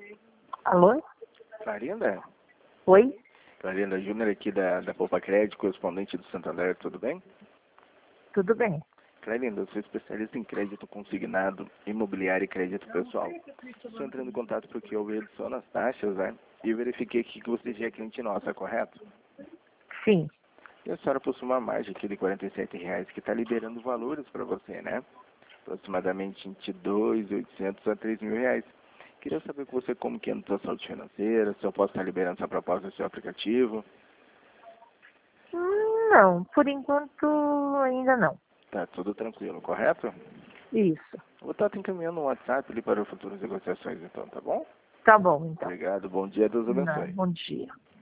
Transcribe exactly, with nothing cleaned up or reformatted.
Alô? Clarinda? Oi? Clarinda Júnior aqui da, da Poupa Crédito, correspondente do Santander, tudo bem? Tudo bem? Clarinda, eu sou especialista em crédito consignado, imobiliário e crédito pessoal. Estou entrando em contato porque houve redução nas taxas, né? E verifiquei aqui que você já é cliente nossa, correto? Sim. E a senhora possui uma margem aqui de quarenta e sete reais que está liberando valores para você, né? Aproximadamente entre dois mil e oitocentos a três mil reais. Queria saber com você como que é a sua saúde financeira, se eu posso estar liberando essa proposta no seu aplicativo. Hum, Não, por enquanto ainda não. Tá tudo tranquilo, correto? Isso. Vou estar te encaminhando um WhatsApp ali para futuras negociações então, tá bom? Tá bom, então. Obrigado, bom dia, Deus Não, abençoe. bom dia.